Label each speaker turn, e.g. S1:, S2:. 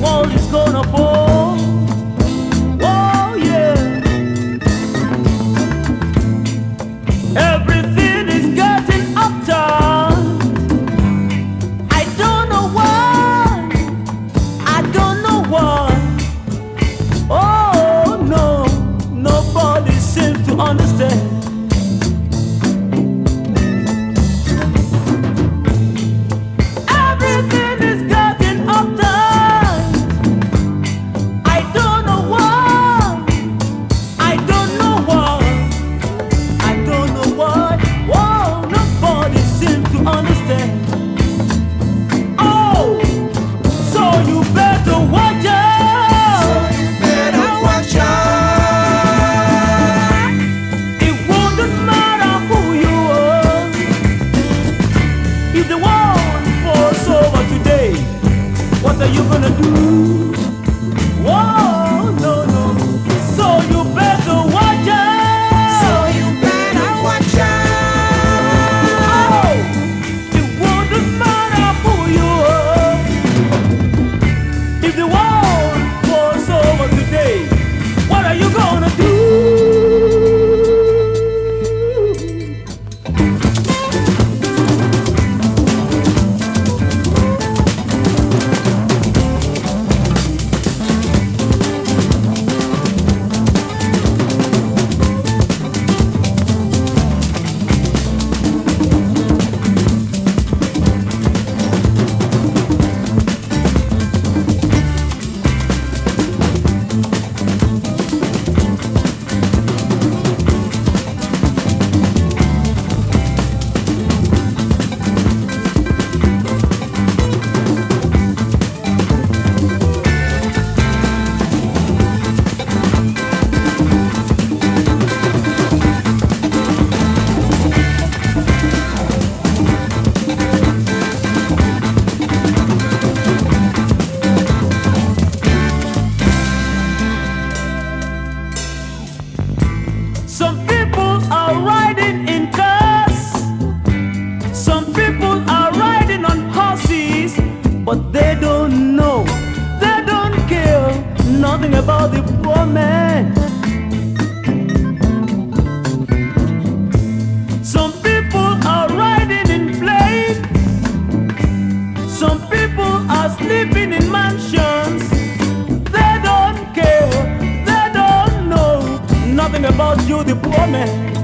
S1: world is gonna fall. Oh yeah. Everything is getting upturned. I don't know why. I don't know why. Oh no, nobody seems to understand. Everything is getting upturned. I don't know why. I don't know why. I don't know why. Whoa, nobody seems to understand. Oh, so you better watch out.
S2: Better watch out.
S1: It wouldn't matter who you are. If the world falls over today, what are you gonna do? Whoa, no, no. So you better watch out.
S2: So you better watch out.
S1: Oh, it wouldn't matter who you are. If the world falls over today, what are you gonna do? Some people are riding in cars. Some people are riding on horses, but they don't know, they don't care nothing about the poor man. Some people are riding in planes. Some people are sleeping in mansions. They don't care, they don't know nothing about you, the poor man.